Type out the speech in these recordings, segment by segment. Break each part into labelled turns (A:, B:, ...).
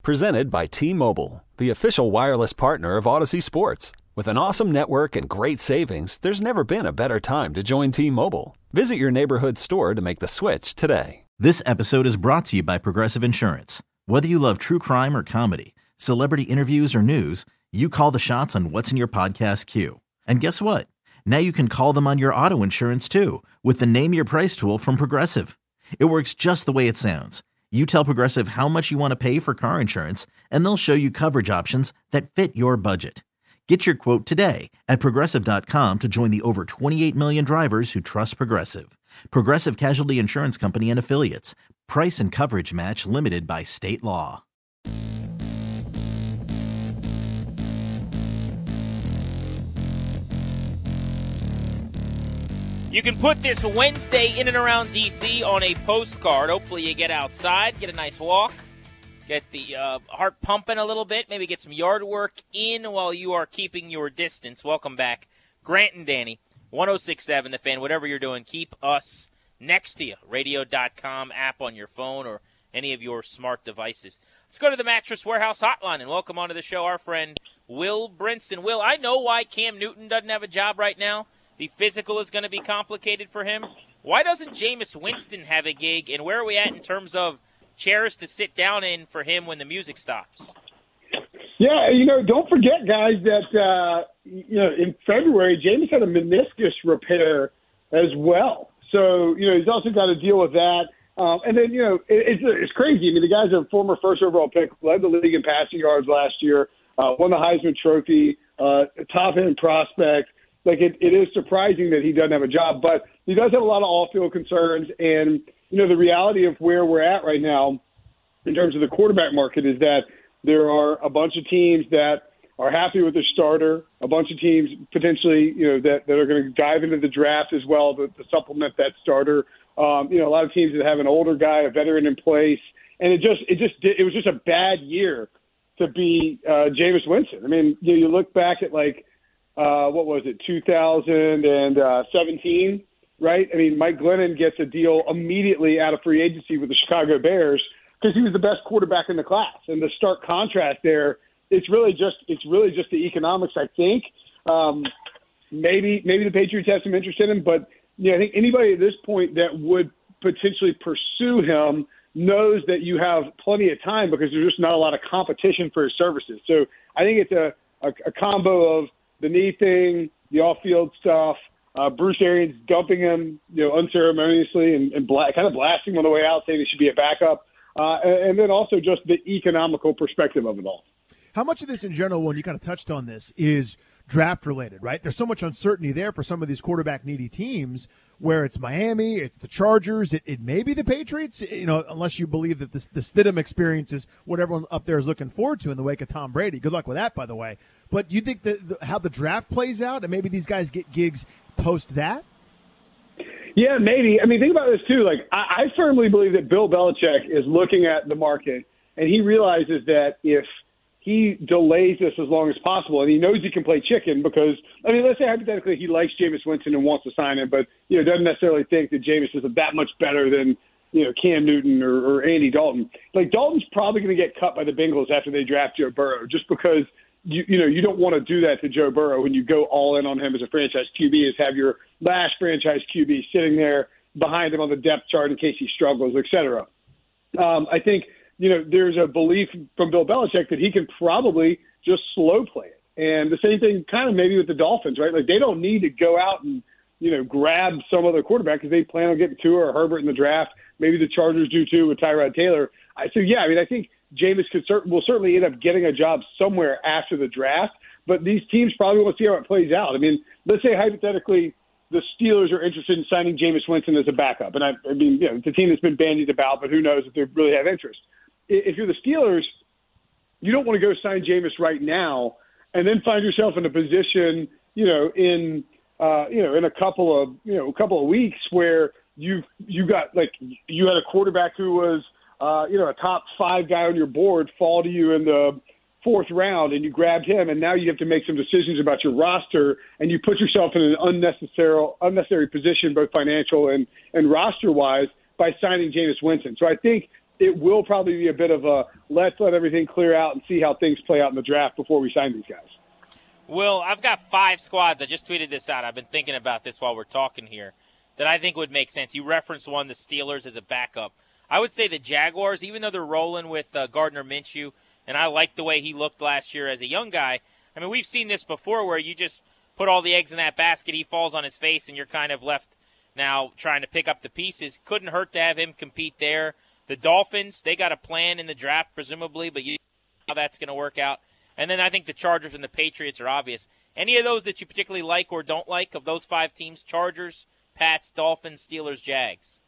A: Presented by T-Mobile, the official wireless partner of Odyssey Sports. With an awesome network and great savings, there's never been a better time to join T-Mobile. Visit your neighborhood store to make the switch today.
B: This episode is brought to you by Progressive Insurance. Whether you love true crime or comedy, celebrity interviews or news, you call the shots on what's in your podcast queue. And guess what? Now you can call them on your auto insurance too with the Name Your Price tool from Progressive. It works just the way it sounds. You tell Progressive how much you want to pay for car insurance, and they'll show you coverage options that fit your budget. Get your quote today at Progressive.com to join the over 28 million drivers who trust Progressive. Progressive Casualty Insurance Company and Affiliates. Price and coverage match limited by state law.
C: You can put this Wednesday in and around D.C. on a postcard. Hopefully you get outside, get a nice walk, get the heart pumping a little bit, maybe get some yard work in while you are keeping your distance. Welcome back. Grant and Danny, 106.7 The Fan. Whatever you're doing, keep us next to you. Radio.com app on your phone or any of your smart devices. Let's go to the Mattress Warehouse hotline and welcome onto the show our friend Will Brinson. Will, I know why Cam Newton doesn't have a job right now. The physical is going to be complicated for him. Why doesn't Jameis Winston have a gig, and where are we at in terms of chairs to sit down in for him when the music stops?
D: Yeah, don't forget, guys, that, in February, Jameis had a meniscus repair as well. So, he's also got to deal with that. And then, it's crazy. I mean, the guy's a former first overall pick, led the league in passing yards last year, won the Heisman Trophy, top-end prospect. Like, it is surprising that he doesn't have a job, but he does have a lot of off-field concerns. And, the reality of where we're at right now in terms of the quarterback market is that there are a bunch of teams that are happy with their starter, a bunch of teams potentially, that are going to dive into the draft as well to supplement that starter. A lot of teams that have an older guy, a veteran in place. And it was just a bad year to be Jameis Winston. I mean, you look back at what was it, 2017, right? I mean, Mike Glennon gets a deal immediately out of free agency with the Chicago Bears because he was the best quarterback in the class. And the stark contrast there, it's really just the economics, I think. Maybe the Patriots have some interest in him, but I think anybody at this point that would potentially pursue him knows that you have plenty of time because there's just not a lot of competition for his services. So I think it's a combo of the knee thing, the off-field stuff, Bruce Arians dumping him, unceremoniously and kind of blasting him on the way out, saying he should be a backup, and then also just the economical perspective of it all.
E: How much of this in general, when you kind of touched on this, is draft-related, right? There's so much uncertainty there for some of these quarterback-needy teams where it's Miami, it's the Chargers, it may be the Patriots, unless you believe that the Stidham experience is what everyone up there is looking forward to in the wake of Tom Brady. Good luck with that, by the way. But do you think that how the draft plays out and maybe these guys get gigs post that?
D: Yeah, maybe. I mean, think about this, too. I firmly believe that Bill Belichick is looking at the market, and he realizes that if he delays this as long as possible, and he knows he can play chicken because, let's say hypothetically he likes Jameis Winston and wants to sign him, but, doesn't necessarily think that Jameis is that much better than, Cam Newton or Andy Dalton. Dalton's probably going to get cut by the Bengals after they draft Joe Burrow just because, you don't want to do that to Joe Burrow when you go all in on him as a franchise QB, is have your last franchise QB sitting there behind him on the depth chart in case he struggles, et cetera. I think, there's a belief from Bill Belichick that he can probably just slow play it. And the same thing kind of maybe with the Dolphins, right? They don't need to go out and, grab some other quarterback because they plan on getting Tua or Herbert in the draft. Maybe the Chargers do too with Tyrod Taylor. I think Jameis will certainly end up getting a job somewhere after the draft, but these teams probably want to see how it plays out. Let's say hypothetically the Steelers are interested in signing Jameis Winston as a backup. And it's a team that's been bandied about, but who knows if they really have interest. If you're the Steelers, you don't want to go sign Jameis right now and then find yourself in a position, in a couple of weeks where you had a quarterback who was, a top 5 guy on your board fall to you in the 4th round and you grabbed him, and now you have to make some decisions about your roster, and you put yourself in an unnecessary position, both financial and roster-wise, by signing Jameis Winston. So I think it will probably be a bit of a let's let everything clear out and see how things play out in the draft before we sign these guys.
C: Will, I've got 5 squads. I just tweeted this out. I've been thinking about this while we're talking here that I think would make sense. You referenced one, the Steelers, as a backup. I would say the Jaguars, even though they're rolling with Gardner Minshew, and I like the way he looked last year as a young guy. I mean, we've seen this before where you just put all the eggs in that basket, he falls on his face, and you're kind of left now trying to pick up the pieces. Couldn't hurt to have him compete there. The Dolphins, they got a plan in the draft, presumably, but you know how that's going to work out. And then I think the Chargers and the Patriots are obvious. Any of those that you particularly like or don't like of those 5 teams? Chargers, Pats, Dolphins, Steelers, Jags.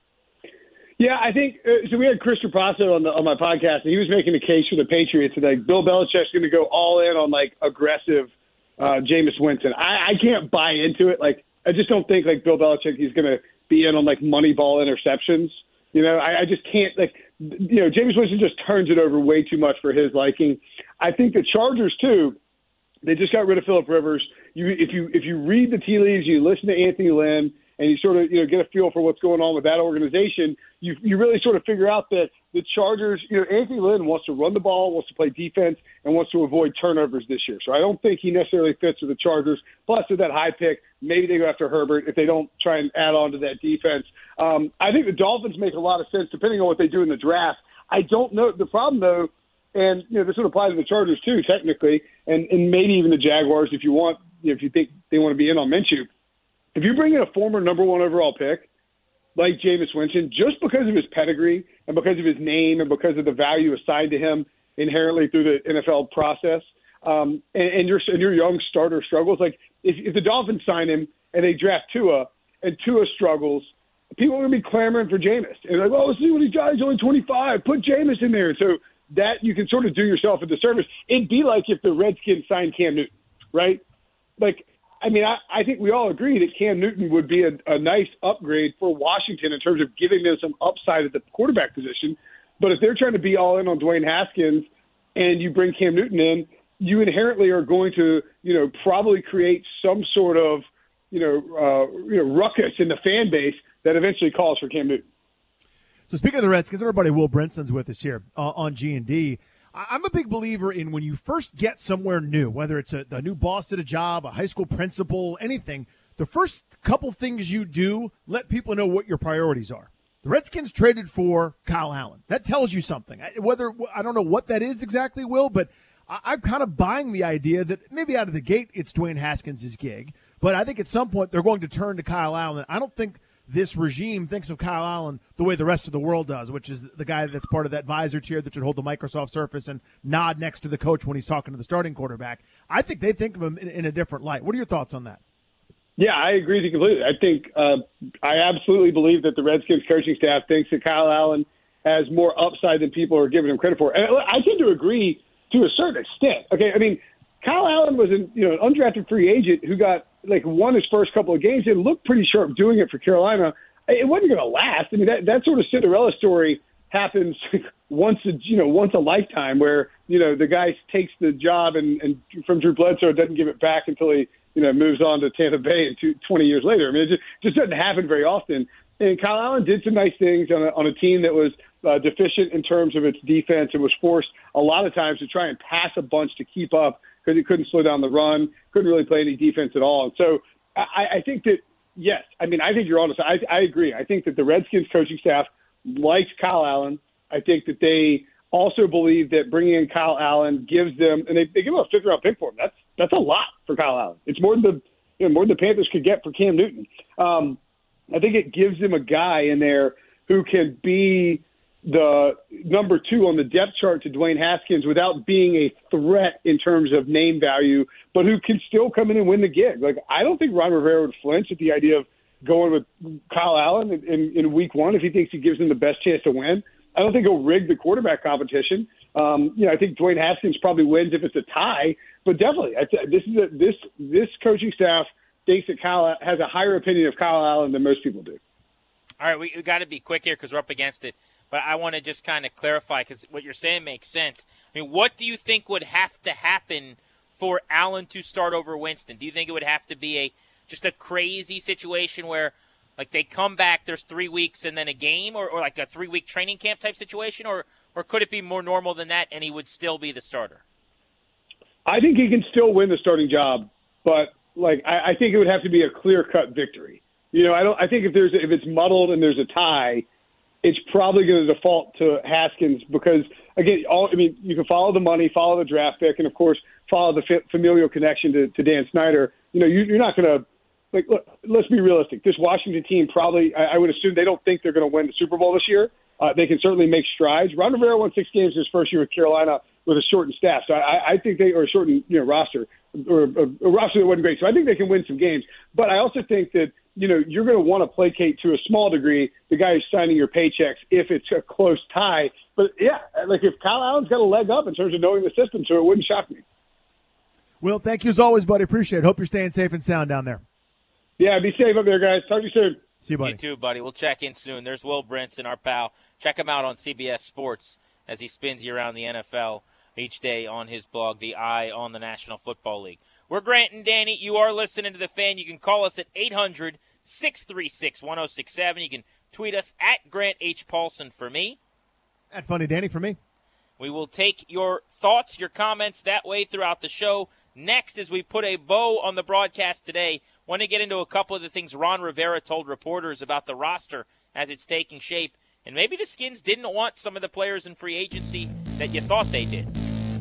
D: Yeah, I think so. We had Chris Trapasso on my podcast, and he was making a case for the Patriots that like Bill Belichick's going to go all in on like aggressive Jameis Winston. I can't buy into it. Like I just don't think like Bill Belichick he's going to be in on like money ball interceptions. You know, I just can't like. You know, Jameis Winston just turns it over way too much for his liking. I think the Chargers too. They just got rid of Phillip Rivers. If you read the tea leaves, you listen to Anthony Lynn, and you sort of get a feel for what's going on with that organization. You really sort of figure out that the Chargers, Anthony Lynn wants to run the ball, wants to play defense, and wants to avoid turnovers this year. So I don't think he necessarily fits with the Chargers. Plus, with that high pick, maybe they go after Herbert if they don't try and add on to that defense. I think the Dolphins make a lot of sense depending on what they do in the draft. I don't know. The problem, though, and this would apply to the Chargers too, technically, and maybe even the Jaguars if you want, if you think they want to be in on Minshew. If you bring in a former number 1 overall pick like Jameis Winston, just because of his pedigree and because of his name and because of the value assigned to him inherently through the NFL process, and your young starter struggles, like if the Dolphins sign him and they draft Tua and Tua struggles, people are going to be clamoring for Jameis. And like, well, let's see what he's got. He's only 25. Put Jameis in there. And so that you can sort of do yourself a disservice. It'd be like if the Redskins signed Cam Newton, right? Like, I mean, I think we all agree that Cam Newton would be a nice upgrade for Washington in terms of giving them some upside at the quarterback position. But if they're trying to be all in on Dwayne Haskins and you bring Cam Newton in, you inherently are going to, probably create some sort of, ruckus in the fan base that eventually calls for Cam Newton.
E: So speaking of the Redskins, everybody, Will Brinson's with us here on G&D. I'm a big believer in when you first get somewhere new, whether it's a new boss at a job, a high school principal, anything, the first couple things you do, let people know what your priorities are. The Redskins traded for Kyle Allen. That tells you something. I don't know what that is exactly, Will, but I'm kind of buying the idea that maybe out of the gate it's Dwayne Haskins' gig, but I think at some point they're going to turn to Kyle Allen. I don't think this regime thinks of Kyle Allen the way the rest of the world does, which is the guy that's part of that visor tier that should hold the Microsoft Surface and nod next to the coach when he's talking to the starting quarterback. I think they think of him in a different light. What are your thoughts on that?
D: Yeah, I agree with you completely. I think I absolutely believe that the Redskins coaching staff thinks that Kyle Allen has more upside than people are giving him credit for. And I tend to agree to a certain extent. Okay, I mean, Kyle Allen was an undrafted free agent who won his first couple of games and looked pretty sharp doing it for Carolina. It wasn't going to last. I mean, that sort of Cinderella story happens once a lifetime, where the guy takes the job and from Drew Bledsoe doesn't give it back until he moves on to Tampa Bay 20 years later. I mean, it just doesn't happen very often. And Kyle Allen did some nice things on a team that was deficient in terms of its defense and was forced a lot of times to try and pass a bunch to keep up because he couldn't slow down the run, couldn't really play any defense at all. And so I think that, yes, I mean, I think you're honest. I agree. I think that the Redskins coaching staff likes Kyle Allen. I think that they also believe that bringing in Kyle Allen gives them, and they give him a 5th-round pick for him. That's a lot for Kyle Allen. It's more than the Panthers could get for Cam Newton. I think it gives them a guy in there who can be the number 2 on the depth chart to Dwayne Haskins without being a threat in terms of name value, but who can still come in and win the gig. Like, I don't think Ron Rivera would flinch at the idea of going with Kyle Allen in week 1 if he thinks he gives him the best chance to win. I don't think he'll rig the quarterback competition. I think Dwayne Haskins probably wins if it's a tie, but definitely this coaching staff thinks that Kyle has a higher opinion of Kyle Allen than most people do.
C: All right, we got to be quick here because we're up against it. But I want to just kind of clarify because what you're saying makes sense. I mean, what do you think would have to happen for Allen to start over Winston? Do you think it would have to be just a crazy situation where Like they come back, there's 3 weeks and then a game, or like a 3-week training camp type situation, or could it be more normal than that and he would still be the starter?
D: I think he can still win the starting job, but I think it would have to be a clear-cut victory. I think if it's muddled and there's a tie, it's probably going to default to Haskins because, again, you can follow the money, follow the draft pick, and, of course, follow the familial connection to Dan Snyder. You're not going to – look, let's be realistic. This Washington team probably – I would assume they don't think they're going to win the Super Bowl this year. They can certainly make strides. Ron Rivera won 6 games his first year with Carolina with a shortened staff. So I think or a shortened roster, or a roster that wasn't great. So I think they can win some games. But I also think that, you're going to want to placate to a small degree the guy who's signing your paychecks if it's a close tie. But, yeah, if Kyle Allen's got a leg up in terms of knowing the system, so it wouldn't shock me.
E: Will, thank you as always, buddy. Appreciate it. Hope you're staying safe and sound down there.
D: Yeah, be safe up there, guys. Talk to you soon.
E: See you, buddy.
C: You too, buddy. We'll check in soon. There's Will Brinson, our pal. Check him out on CBS Sports as he spins you around the NFL each day on his blog, The Eye on the National Football League. We're Grant and Danny. You are listening to The Fan. You can call us at 800-636-1067. You can tweet us at Grant H. Paulson for me.
E: At Funny Danny for me.
C: We will take your thoughts, your comments that way throughout the show. Next, as we put a bow on the broadcast today, want to get into a couple of the things Ron Rivera told reporters about the roster as it's taking shape. And maybe the Skins didn't want some of the players in free agency that you thought they did.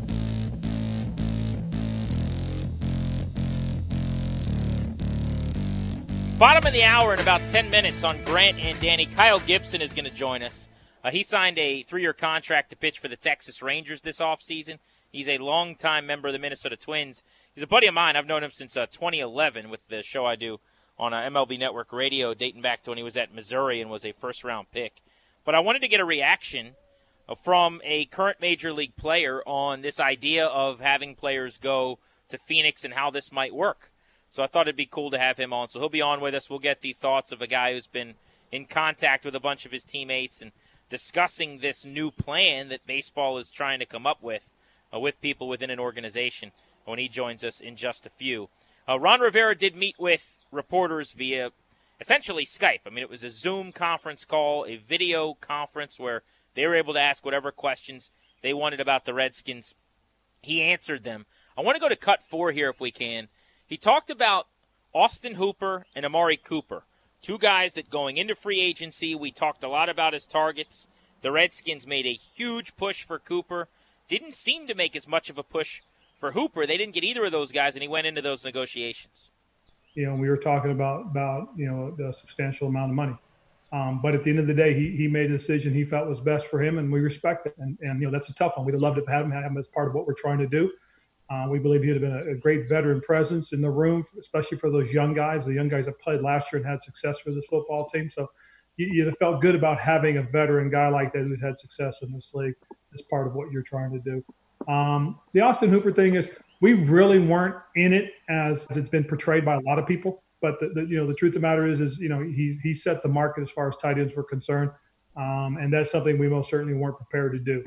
C: Bottom of the hour in about 10 minutes on Grant and Danny. Kyle Gibson is going to join us. He signed a 3-year contract to pitch for the Texas Rangers this offseason. He's a longtime member of the Minnesota Twins. He's a buddy of mine. I've known him since 2011 with the show I do on MLB Network Radio, dating back to when he was at Missouri and was a first-round pick. But I wanted to get a reaction from a current Major League player on this idea of having players go to Phoenix and how this might work. So I thought it'd be cool to have him on. So he'll be on with us. We'll get the thoughts of a guy who's been in contact with a bunch of his teammates and discussing this new plan that baseball is trying to come up with people within an organization when he joins us in just a few. Ron Rivera did meet with reporters via essentially Skype. I mean, it was a Zoom conference call, a video conference where they were able to ask whatever questions they wanted about the Redskins. He answered them. I want to go to cut 4 here if we can. He talked about Austin Hooper and Amari Cooper, two guys that going into free agency, we talked a lot about as targets. The Redskins made a huge push for Cooper. Didn't seem to make as much of a push for Hooper. They didn't get either of those guys, and he went into those negotiations.
F: We were talking about the substantial amount of money. But at the end of the day, he made a decision he felt was best for him, and we respect it. And that's a tough one. We'd have loved to have him as part of what we're trying to do. We believe he'd have been a great veteran presence in the room, especially for those young guys, the young guys that played last year and had success for this football team. So you'd have felt good about having a veteran guy like that who's had success in this league as part of what you're trying to do. The Austin Hooper thing is we really weren't in it as it's been portrayed by a lot of people. But the truth of the matter is he set the market as far as tight ends were concerned, and that's something we most certainly weren't prepared to do.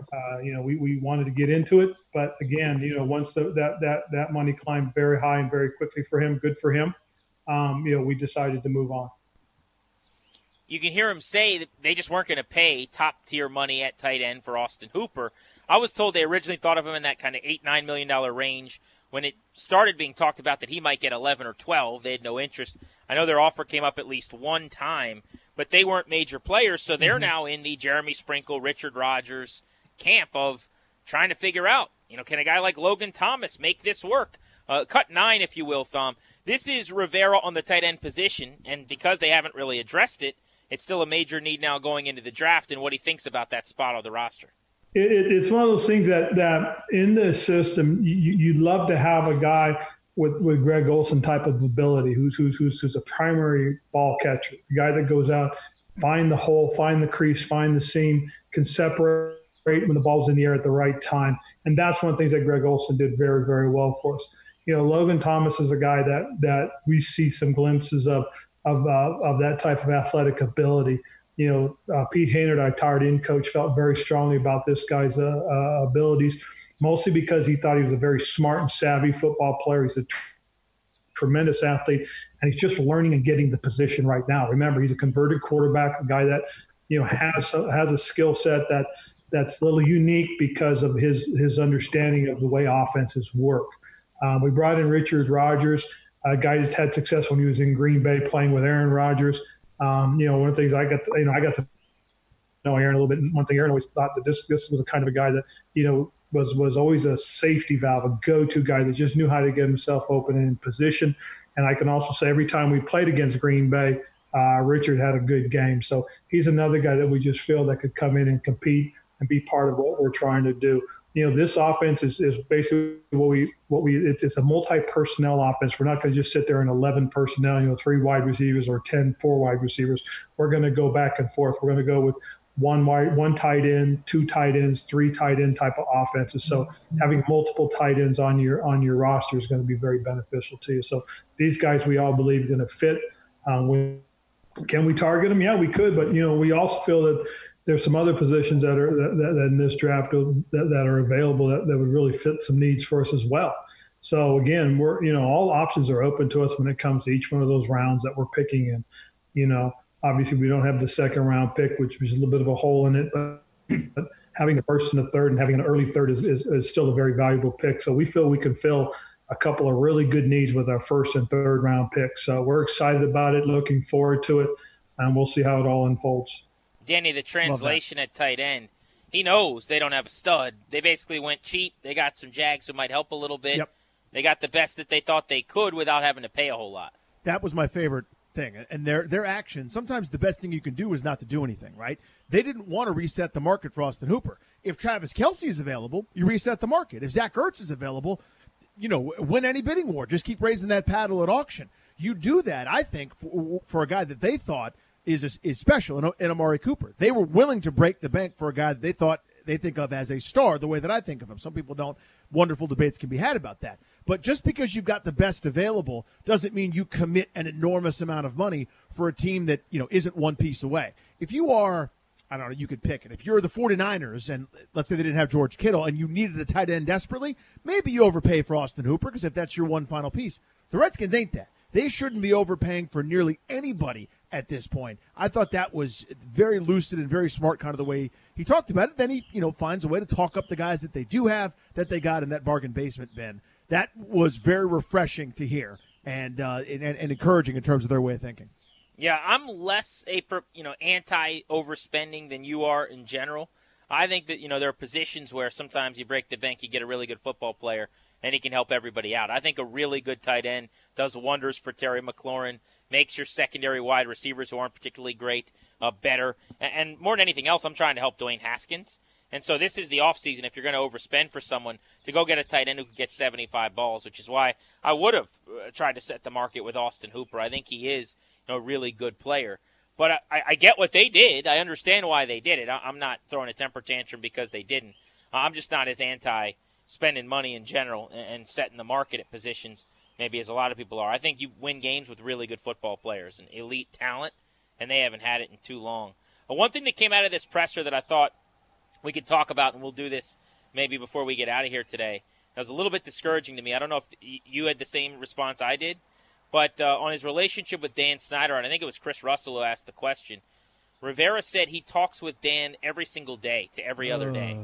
F: We wanted to get into it, but again, once that money climbed very high and very quickly for him, good for him. We decided to move on.
C: You can hear him say that they just weren't going to pay top-tier money at tight end for Austin Hooper. I was told they originally thought of him in that kind of $8-9 million range. When it started being talked about that he might get 11 or 12, they had no interest. I know their offer came up at least one time, but they weren't major players, so they're now in the Jeremy Sprinkle, Richard Rodgers camp of trying to figure out, can a guy like Logan Thomas make this work? Cut 9, if you will, Thom. This is Rivera on the tight end position, and because they haven't really addressed it, it's still a major need now going into the draft and what he thinks about that spot on the roster.
F: It's one of those things that in this system, you'd love to have a guy with Greg Olsen type of ability who's a primary ball catcher, a guy that goes out, find the hole, find the crease, find the seam, can separate when the ball's in the air at the right time. And that's one of the things that Greg Olsen did very, very well for us. Logan Thomas is a guy that we see some glimpses of that type of athletic ability. Pete Haynard, our tight end coach, felt very strongly about this guy's abilities, mostly because he thought he was a very smart and savvy football player. He's a tremendous athlete, and he's just learning and getting the position right now. Remember, he's a converted quarterback, a guy that has a skill set that's a little unique because of his understanding of the way offenses work. We brought in Richard Rodgers, a guy that's had success when he was in Green Bay playing with Aaron Rodgers. One of the things I got to know Aaron a little bit. One thing Aaron always thought that this was a kind of a guy that was always a safety valve, a go-to guy that just knew how to get himself open and in position. And I can also say every time we played against Green Bay, Richard had a good game. So he's another guy that we just feel that could come in and compete and be part of what we're trying to do. This offense is basically it's a multi-personnel offense. We're not going to just sit there in 11 personnel, 3 wide receivers or 4 wide receivers. We're going to go back and forth. We're going to go with one tight end, 2 tight ends, 3 tight end type of offenses. So having multiple tight ends on your roster is going to be very beneficial to you. So these guys we all believe are going to fit. Can we target them? Yeah, we could, but we also feel that there's some other positions that in this draft that are available that would really fit some needs for us as well. So again, we're all options are open to us when it comes to each one of those rounds that we're picking. And obviously we don't have the second round pick, which was a little bit of a hole in it, but having a first and a third and having an early third is still a very valuable pick. So we feel we can fill a couple of really good needs with our first and third round picks. So we're excited about it, looking forward to it, and we'll see how it all unfolds.
C: Danny, the translation at tight end, he knows they don't have a stud. They basically went cheap. They got some Jags who might help a little bit.
E: Yep.
C: They got the best that they thought they could without having to pay a whole lot.
E: That was my favorite thing. And their action, sometimes the best thing you can do is not to do anything, right? They didn't want to reset the market for Austin Hooper. If Travis Kelce is available, you reset the market. If Zach Ertz is available, win any bidding war. Just keep raising that paddle at auction. You do that, I think, for a guy that they thought is special in Amari Cooper. They were willing to break the bank for a guy that they think of as a star, the way that I think of him. Some people don't. Wonderful debates can be had about that. But just because you've got the best available doesn't mean you commit an enormous amount of money for a team that, isn't one piece away. If you are, I don't know, you could pick it. If you're the 49ers and let's say they didn't have George Kittle and you needed a tight end desperately, maybe you overpay for Austin Hooper because if that's your one final piece. The Redskins ain't that. They shouldn't be overpaying for nearly anybody at this point. I thought that was very lucid and very smart, kind of the way he talked about it. Then he, finds a way to talk up the guys that they do have, that they got in that bargain basement bin. That was very refreshing to hear and encouraging in terms of their way of thinking.
C: Yeah, I'm less anti-overspending than you are in general. I think that, there are positions where sometimes you break the bank, you get a really good football player, and he can help everybody out. I think a really good tight end does wonders for Terry McLaurin, makes your secondary wide receivers who aren't particularly great better. And more than anything else, I'm trying to help Dwayne Haskins. And so this is the offseason, if you're going to overspend for someone, to go get a tight end who can get 75 balls, which is why I would have tried to set the market with Austin Hooper. I think he is a really good player. But I get what they did. I understand why they did it. I'm not throwing a temper tantrum because they didn't. I'm just not as anti-spending money in general and setting the market at positions maybe as a lot of people are. I think you win games with really good football players and elite talent, and they haven't had it in too long. One thing that came out of this presser that I thought we could talk about, and we'll do this maybe before we get out of here today, that was a little bit discouraging to me. I don't know if you had the same response I did. But on his relationship with Dan Snyder, and I think it was Chris Russell who asked the question, Rivera said he talks with Dan every single day to every other day.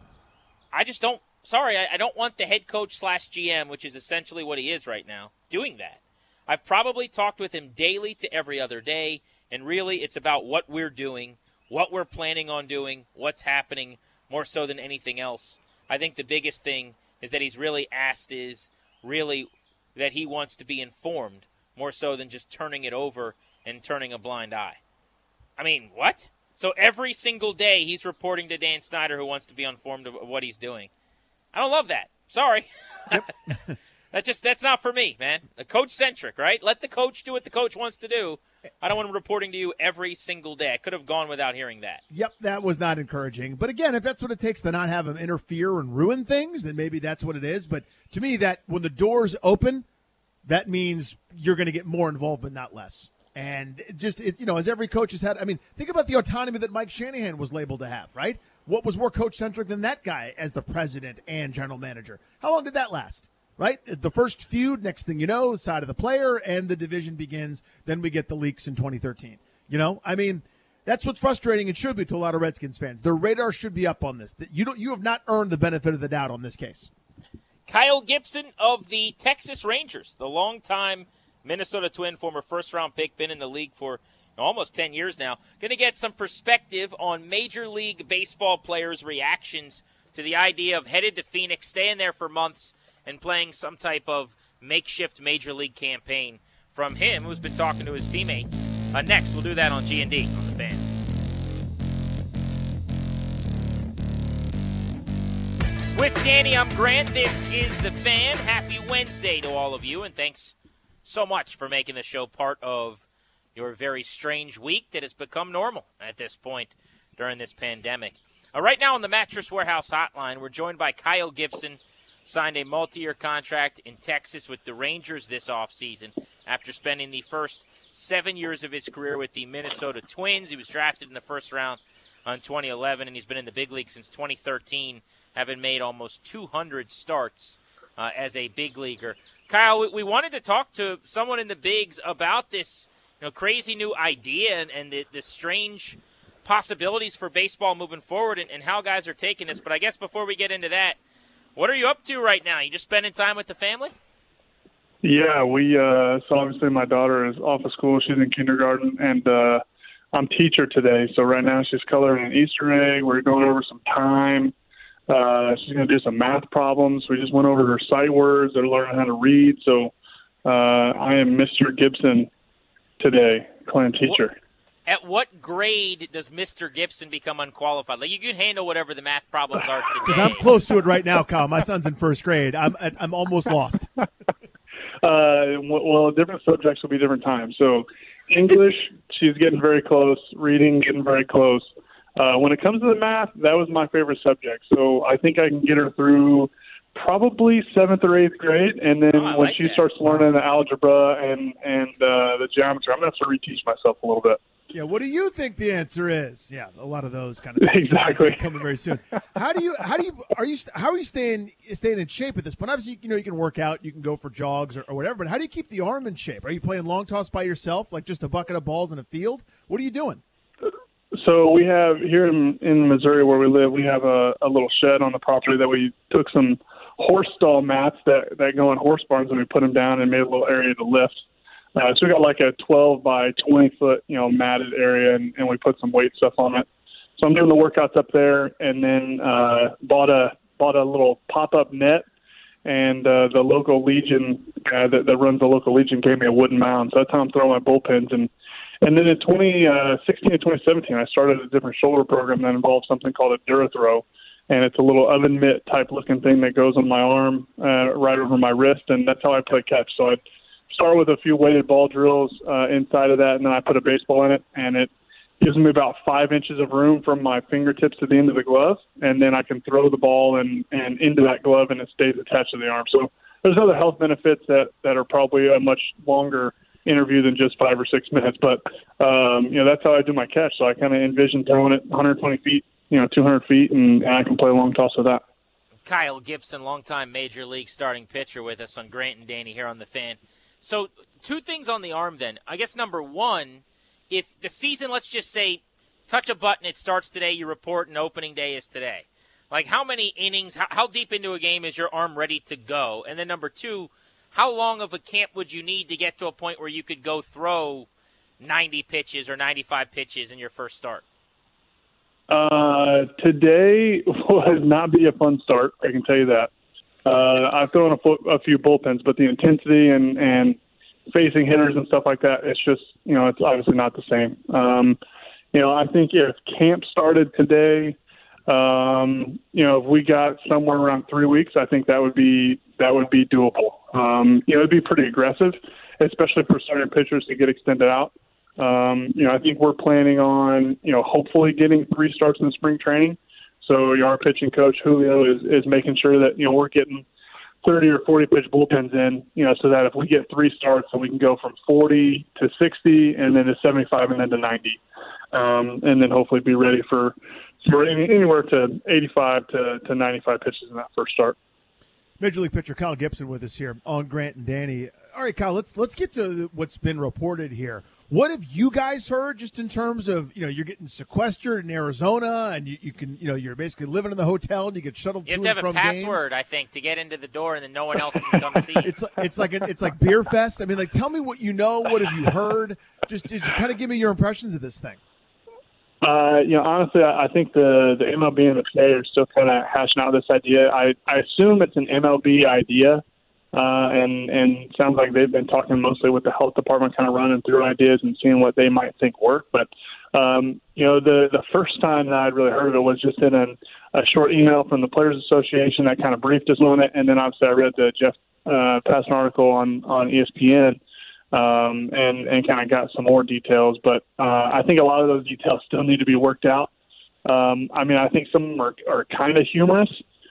C: I just don't – sorry, I don't want the head coach / GM, which is essentially what he is right now, doing that. I've probably talked with him daily to every other day, and really it's about what we're doing, what we're planning on doing, what's happening, more so than anything else. I think the biggest thing is that he's really asked is really – that he wants to be informed more so than just turning it over and turning a blind eye. I mean, what? So every single day he's reporting to Dan Snyder who wants to be informed of what he's doing. I don't love that. Sorry. Yep. That's not for me, man. Coach-centric, right? Let the coach do what the coach wants to do. I don't want him reporting to you every single day. I could have gone without hearing that.
E: Yep, that was not encouraging. But again, if that's what it takes to not have him interfere and ruin things, then maybe that's what it is. But to me, that when the doors open, that means you're going to get more involvement, not less. And as every coach has had, I mean, think about the autonomy that Mike Shanahan was labeled to have, right? What was more coach-centric than that guy as the president and general manager? How long did that last? right? The first feud, next thing you know, side of the player, and the division begins. Then we get the leaks in 2013. I mean, that's what's frustrating and should be to a lot of Redskins fans. Their radar should be up on this. You have not earned the benefit of the doubt on this case.
C: Kyle Gibson of the Texas Rangers, the longtime Minnesota Twin, former first-round pick, been in the league for almost 10 years now. Going to get some perspective on Major League Baseball players' reactions to the idea of headed to Phoenix, staying there for months, and playing some type of makeshift Major League campaign from him, who's been talking to his teammates. Next, we'll do that on G&D on The Fan. With Danny, I'm Grant. This is The Fan. Happy Wednesday to all of you, and thanks so much for making the show part of your very strange week that has become normal at this point during this pandemic. Right now on the Mattress Warehouse hotline, we're joined by Kyle Gibson, signed a multi-year contract in Texas with the Rangers this offseason after spending the first 7 years of his career with the Minnesota Twins. He was drafted in the first round in 2011, and he's been in the big league since 2013, having made almost 200 starts as a big leaguer. Kyle, we wanted to talk to someone in the bigs about this crazy new idea and the strange possibilities for baseball moving forward and how guys are taking this. But I guess before we get into that, what are you up to right now? You just spending time with the family?
G: Yeah, so obviously my daughter is off of school. She's in kindergarten, and I'm teacher today. So right now she's coloring an Easter egg. We're going over some time. She's going to do some math problems. We just went over her sight words. They're learning how to read. So I am Mr. Gibson today, playing teacher.
C: At what grade does Mr. Gibson become unqualified? Like, you can handle whatever the math problems are today.
E: Because I'm close to it right now, Kyle. My son's in first grade. I'm almost lost.
G: Well, different subjects will be different times. So English, she's getting very close. Reading, getting very close. When it comes to the math, that was my favorite subject. So I think I can get her through probably 7th or 8th grade, and then when she starts learning the algebra and the geometry, I'm going to have to reteach myself a little bit.
E: Yeah, what do you think the answer is? Yeah, a lot of those kind of things
G: exactly
E: coming very soon. How are you staying in shape at this point? Obviously, you can work out, you can go for jogs or whatever, but how do you keep the arm in shape? Are you playing long toss by yourself, like just a bucket of balls in a field? What are you doing?
G: So we have here in Missouri where we live, we have a little shed on the property that we took some horse stall mats that go in horse barns, and we put them down and made a little area to lift. So we got like a 12 by 20 foot, matted area, and we put some weight stuff on it. So I'm doing the workouts up there, and then bought a little pop-up net, and the local Legion guy that runs the local Legion gave me a wooden mound. So that's how I'm throwing my bullpens. And then in 2016 and 2017, I started a different shoulder program that involves something called a DuraThrow, and it's a little oven mitt type looking thing that goes on my arm right over my wrist, and that's how I play catch. So I start with a few weighted ball drills inside of that, and then I put a baseball in it, and it gives me about 5 inches of room from my fingertips to the end of the glove, and then I can throw the ball and into that glove, and it stays attached to the arm. So there's other health benefits that are probably a much longer interview than just 5 or 6 minutes, but that's how I do my catch. So I kind of envision throwing it 120 feet, 200 feet, and I can play a long toss with that.
C: Kyle Gibson, longtime Major League starting pitcher with us on Grant and Danny here on The Fan. So 2 things on the arm then. I guess number one, if the season, let's just say, touch a button, it starts today, you report, and opening day is today. Like, how many innings, how deep into a game is your arm ready to go? And then number 2, how long of a camp would you need to get to a point where you could go throw 90 pitches or 95 pitches in your first start?
G: Today will not be a fun start, I can tell you that. I've thrown a few bullpens, but the intensity and facing hitters and stuff like that, it's just, it's obviously not the same. I think if camp started today, if we got somewhere around 3 weeks, I think that would be doable. It'd be pretty aggressive, especially for starting pitchers to get extended out. I think we're planning on, hopefully getting 3 starts in the spring training. So our pitching coach, Julio, is making sure that, we're getting 30 or 40 pitch bullpens in, so that if we get 3 starts, then we can go from 40 to 60 and then to 75 and then to 90. And then hopefully be ready for anywhere to 85 to 95 pitches in that first start.
E: Major League pitcher Kyle Gibson with us here on Grant and Danny. All right, Kyle, let's get to what's been reported here. What have you guys heard just in terms of, you're getting sequestered in Arizona and you can, you're basically living in the hotel and you get shuttled to and from games?
C: You have to have a password, I think, to get into the door, and then no one else can come see you.
E: It's like Beer Fest. I mean, tell me what you know. What have you heard? Just kind of give me your impressions of this thing.
G: Honestly, I think the MLB and the PA are still kind of hashing out this idea. I assume it's an MLB idea, and sounds like they've been talking mostly with the health department, kind of running through ideas and seeing what they might think work. But, the first time that I'd really heard of it was just in a short email from the Players Association that kind of briefed us on it. And then obviously I read the Jeff Passan article on ESPN. And kind of got some more details, but I think a lot of those details still need to be worked out. I think some of them are kind of humorous.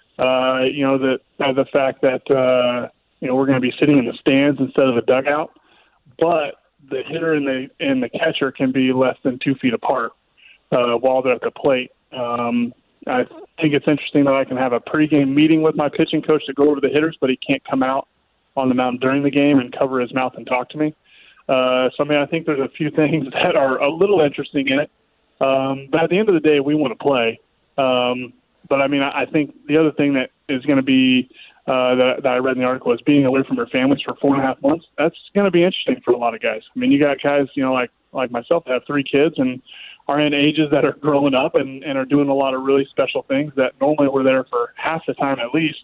G: The fact that we're going to be sitting in the stands instead of the dugout, but the hitter and the catcher can be less than 2 feet apart while they're at the plate. I think it's interesting that I can have a pregame meeting with my pitching coach to go over the hitters, but he can't come out on the mound during the game and cover his mouth and talk to me. I think there's a few things that are a little interesting in it. But at the end of the day, we want to play. I think the other thing that is going to be that I read in the article is being away from your families for 4.5 months. That's going to be interesting for a lot of guys. I mean, you got guys, like myself that have 3 kids and are in ages that are growing up and are doing a lot of really special things that normally were there for half the time at least.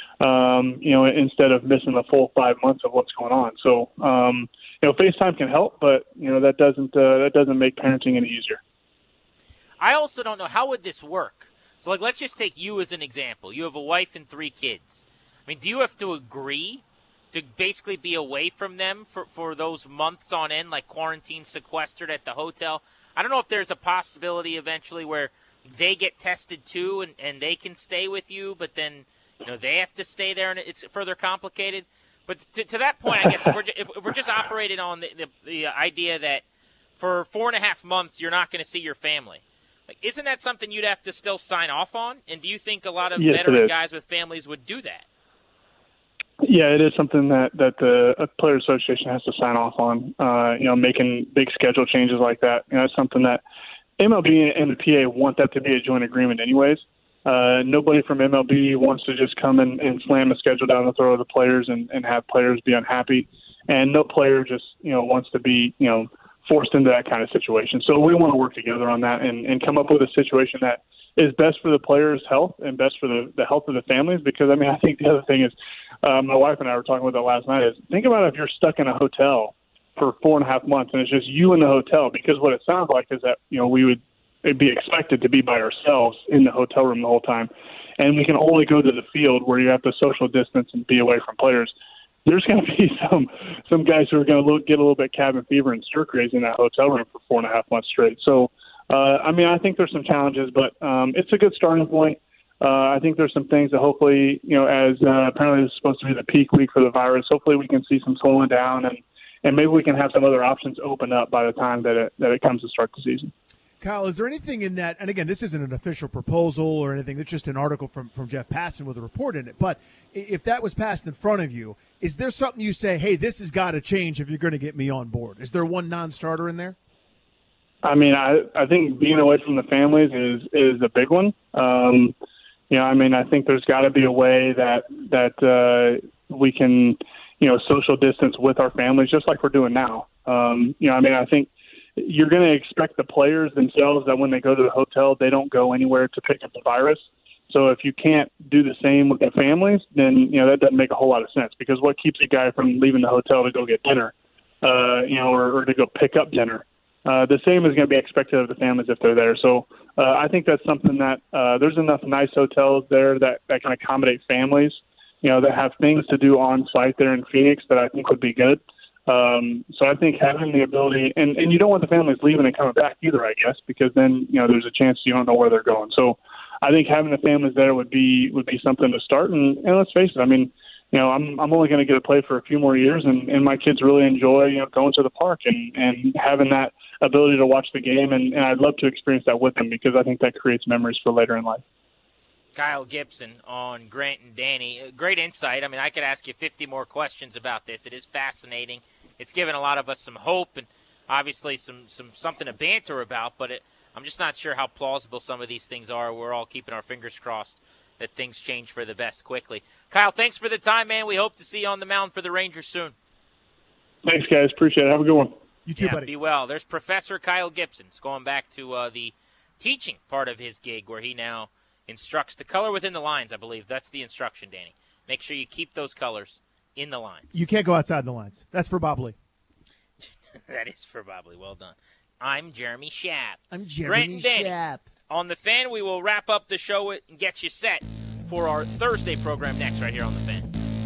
G: Instead of missing the full 5 months of what's going on. So, FaceTime can help, but, that doesn't make parenting any easier.
C: I also don't know, how would this work? So, let's just take you as an example. You have a wife and 3 kids. I mean, do you have to agree to basically be away from them for those months on end, like quarantine, sequestered at the hotel? I don't know if there's a possibility eventually where they get tested too and they can stay with you, but then they have to stay there and it's further complicated. But to that point, I guess if we're just operating on the idea that for 4.5 months you're not going to see your family, isn't that something you'd have to still sign off on? And do you think a lot of veteran guys with families would do that?
G: Yeah, it is something that the Players Association has to sign off on. Making big schedule changes like that. It's something that MLB and the PA want that to be a joint agreement anyways. Nobody from MLB wants to just come and slam a schedule down the throat of the players and have players be unhappy. And no player just, wants to be, forced into that kind of situation. So we want to work together on that and come up with a situation that is best for the players' health and best for the health of the families. Because, I think the other thing is, my wife and I were talking about that last night, is think about if you're stuck in a hotel for 4.5 months and it's just you in the hotel, because what it sounds like is that, it'd be expected to be by ourselves in the hotel room the whole time. And we can only go to the field where you have to social distance and be away from players. There's going to be some guys who are going to get a little bit cabin fever and stir crazy in that hotel room for 4.5 months straight. So, I think there's some challenges, but it's a good starting point. I think there's some things that hopefully, as apparently this is supposed to be the peak week for the virus, hopefully we can see some slowing down and maybe we can have some other options open up by the time that it comes to start the season.
E: Kyle, is there anything in that, and again, this isn't an official proposal or anything, it's just an article from Jeff Passan with a report in it, but if that was passed in front of you, is there something you say, hey, this has got to change if you're going to get me on board? Is there one non-starter in there?
G: I think being away from the families is a big one. I think there's got to be a way that we can, social distance with our families just like we're doing now. I think you're going to expect the players themselves that when they go to the hotel, they don't go anywhere to pick up the virus. So if you can't do the same with the families, then, that doesn't make a whole lot of sense, because what keeps a guy from leaving the hotel to go get dinner, or to go pick up dinner? The same is going to be expected of the families if they're there. So I think that's something that there's enough nice hotels there that can accommodate families, that have things to do on site there in Phoenix that I think would be good. So I think having the ability, and you don't want the families leaving and coming back either, I guess, because then, there's a chance you don't know where they're going. So I think having the families there would be something to start. And let's face it, I'm only going to get to play for a few more years, and my kids really enjoy, going to the park and having that ability to watch the game. And I'd love to experience that with them, because I think that creates memories for later in life.
C: Kyle Gibson on Grant and Danny. Great insight. I mean, I could ask you 50 more questions about this. It is fascinating. It's given a lot of us some hope and obviously something to banter about, but I'm just not sure how plausible some of these things are. We're all keeping our fingers crossed that things change for the best quickly. Kyle, thanks for the time, man. We hope to see you on the mound for the Rangers soon.
G: Thanks, guys. Appreciate it. Have a good one.
E: You too, buddy.
C: Be well. There's Professor Kyle Gibson. It's going back to the teaching part of his gig where he now instructs to color within the lines, I believe. That's the instruction, Danny. Make sure you keep those colors in the lines.
E: You can't go outside the lines. That's for Bob Lee.
C: That is for Bob Lee. Well done. I'm Jeremy Schaap.
E: I'm Jeremy Schaap.
C: On The Fan, we will wrap up the show and get you set for our Thursday program next right here on The Fan.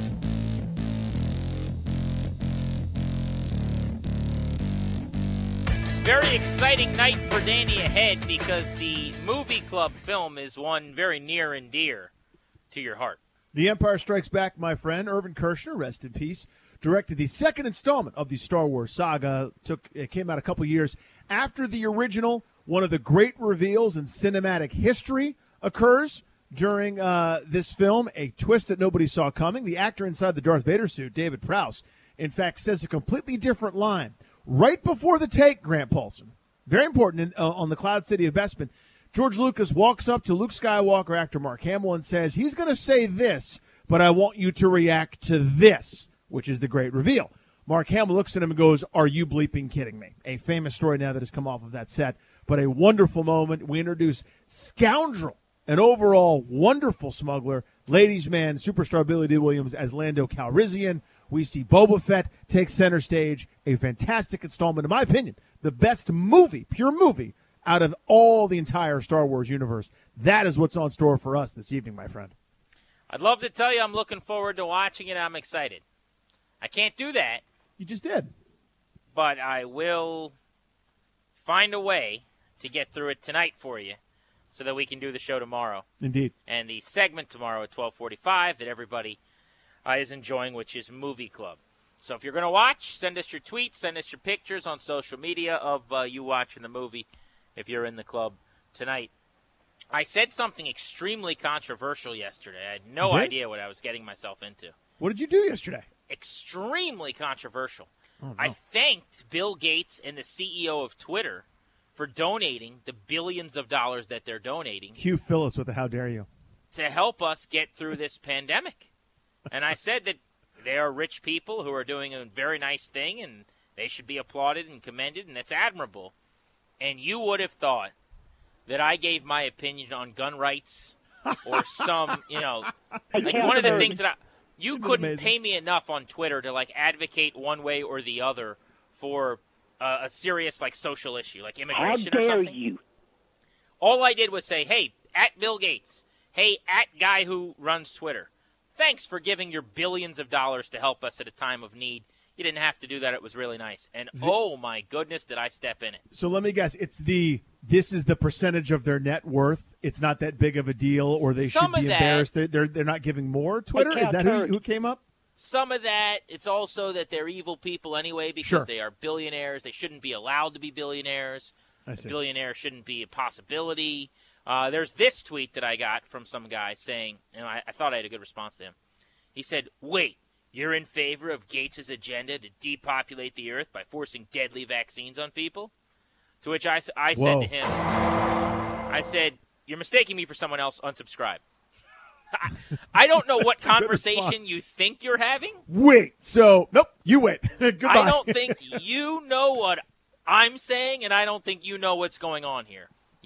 C: Very exciting night for Danny ahead because the Movie Club film is one very near and dear to your heart.
E: The Empire Strikes Back, my friend. Irvin Kershner, rest in peace, directed the second installment of the Star Wars saga. It came out a couple years after the original. One of the great reveals in cinematic history occurs during this film, a twist that nobody saw coming. The actor inside the Darth Vader suit, David Prowse, in fact, says a completely different line. Right before the take, Grant Paulson, very important on the Cloud City of Bespin, George Lucas walks up to Luke Skywalker, actor Mark Hamill, and says, he's going to say this, but I want you to react to this, which is the great reveal. Mark Hamill looks at him and goes, are you bleeping kidding me? A famous story now that has come off of that set, but a wonderful moment. We introduce Scoundrel, an overall wonderful smuggler, ladies' man, superstar Billy Dee Williams as Lando Calrissian. We see Boba Fett take center stage, a fantastic installment, in my opinion, the best movie, pure movie, out of all the entire Star Wars universe. That is what's on store for us this evening, my friend.
C: I'd love to tell you I'm looking forward to watching it. I'm excited. I can't do that.
E: You just did.
C: But I will find a way to get through it tonight for you so that we can do the show tomorrow.
E: Indeed.
C: And the segment tomorrow at 12:45 that everybody is enjoying, which is Movie Club. So if you're going to watch, send us your tweets, send us your pictures on social media of you watching the movie if you're in the club tonight. I said something extremely controversial yesterday. I had no idea what I was getting myself into.
E: What did you do yesterday?
C: Extremely controversial.
E: Oh, no.
C: I thanked Bill Gates and the CEO of Twitter for donating the billions of dollars that they're donating.
E: Hugh Phillips with the how dare you.
C: To help us get through this pandemic. And I said that they are rich people who are doing a very nice thing, and they should be applauded and commended, and that's admirable. And you would have thought that I gave my opinion on gun rights or some, like one of the things that you couldn't pay me enough on Twitter to, like, advocate one way or the other for a serious, like, social issue, like immigration or something. You? All I did was say, hey, at Bill Gates, hey, at guy who runs Twitter, thanks for giving your billions of dollars to help us at a time of need. You didn't have to do that. It was really nice. And, oh, my goodness, did I step in it.
E: So let me guess. This is the percentage of their net worth. It's not that big of a deal, or they should be embarrassed. They're not giving more Twitter? Is that who came up?
C: Some of that. It's also that they're evil people anyway because they are billionaires. They shouldn't be allowed to be billionaires.
E: I see.
C: A billionaire shouldn't be a possibility. There's this tweet that I got from some guy saying, and I thought I had a good response to him. He said, wait, you're in favor of Gates' agenda to depopulate the earth by forcing deadly vaccines on people? To which I said to him, I said, you're mistaking me for someone else, unsubscribe. I don't know what conversation you think you're having.
E: Wait, nope, you wait. Goodbye.
C: I don't think you know what I'm saying, and I don't think you know what's going on here.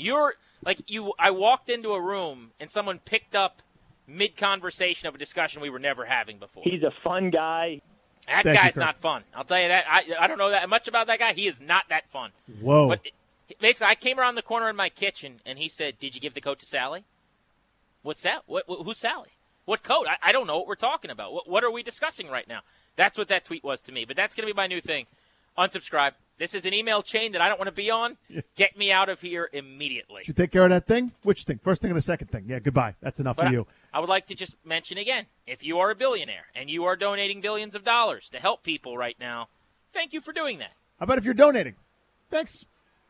C: I walked into a room, and someone picked up mid-conversation of a discussion we were never having before.
H: He's a fun guy.
C: That guy's not fun. I'll tell you that. I don't know that much about that guy. He is not that fun.
E: Whoa.
C: But basically, I came around the corner in my kitchen, and he said, did you give the coat to Sally? What's that? Who's Sally? What coat? I don't know what we're talking about. What are we discussing right now? That's what that tweet was to me. But that's going to be my new thing. Unsubscribe. This is an email chain that I don't want to be on. Get me out of here immediately.
E: Did you take care of that thing? Which thing? First thing and the second thing. Yeah, goodbye. That's enough for you.
C: I would like to just mention again, if you are a billionaire and you are donating billions of dollars to help people right now, thank you for doing that.
E: How about if you're donating? Thanks.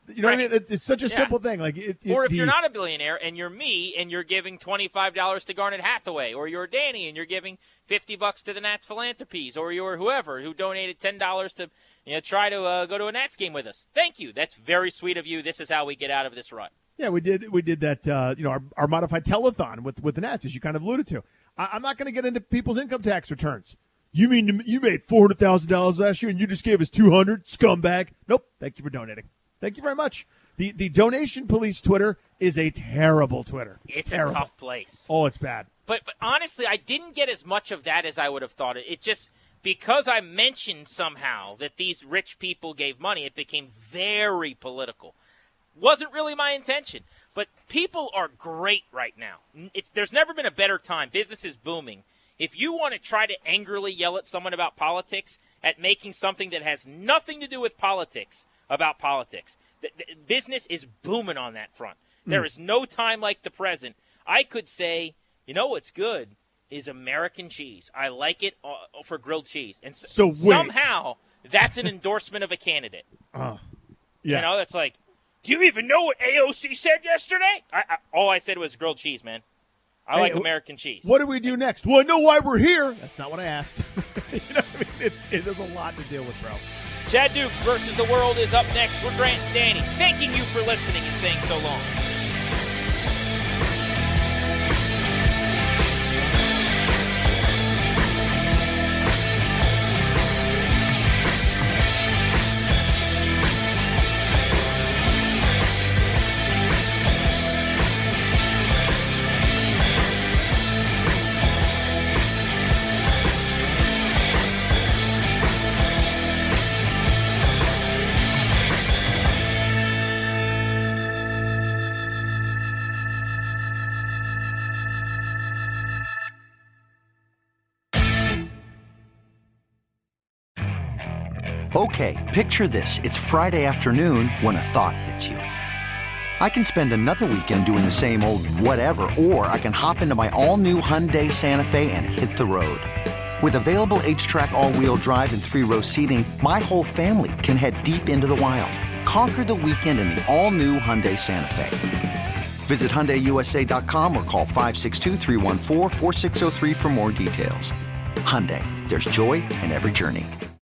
E: You know what I mean? It's such a simple thing. Like,
C: or if you're not a billionaire and you're me and you're giving $25 to Garnet Hathaway, or you're Danny and you're giving $50 to the Nats Philanthropies, or you're whoever who donated $10 to try to go to a Nats game with us. Thank you. That's very sweet of you. This is how we get out of this rut.
E: Yeah, we did that. Our modified telethon with the Nats, as you kind of alluded to. I'm not going to get into people's income tax returns. You mean you made $400,000 last year and you just gave us $200, scumbag? Nope. Thank you for donating. Thank you very much. The donation police Twitter is a terrible Twitter.
C: It's a tough place.
E: Oh, it's bad.
C: But honestly, I didn't get as much of that as I would have thought. It just, because I mentioned somehow that these rich people gave money, it became very political. Wasn't really my intention. But people are great right now. There's never been a better time. Business is booming. If you want to try to angrily yell at someone about politics, at making something that has nothing to do with politics about politics, the business is booming on that front. There is no time like the present. I could say, you know what's good is American cheese. I like it for grilled cheese. And so somehow that's an endorsement of a candidate.
E: Yeah.
C: You know, that's like, do you even know what AOC said yesterday? All I said was grilled cheese, man. I like American cheese.
E: What do we do next? Well, I know why we're here. That's not what I asked. You know what I mean? There's a lot to deal with, bro.
C: Chad Dukes versus the World is up next. We're Grant and Danny. Thanking you for listening and saying so long.
H: Okay, picture this. It's Friday afternoon when a thought hits you. I can spend another weekend doing the same old whatever, or I can hop into my all-new Hyundai Santa Fe and hit the road. With available H-Track all-wheel drive and 3-row seating, my whole family can head deep into the wild. Conquer the weekend in the all-new Hyundai Santa Fe. Visit HyundaiUSA.com or call 562-314-4603 for more details. Hyundai, there's joy in every journey.